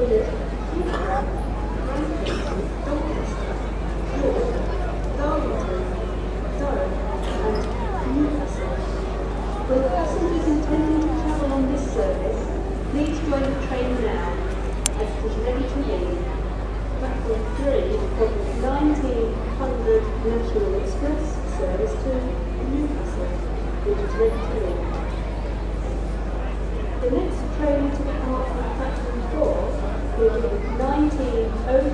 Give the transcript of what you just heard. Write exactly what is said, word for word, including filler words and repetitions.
With passengers intending to travel on this service, please join the train now, as it is ready to leave. Platform three for the nineteen hundred National Express service to Newcastle, which is ready to leave. The next train to depart from platform four will be nineteen oh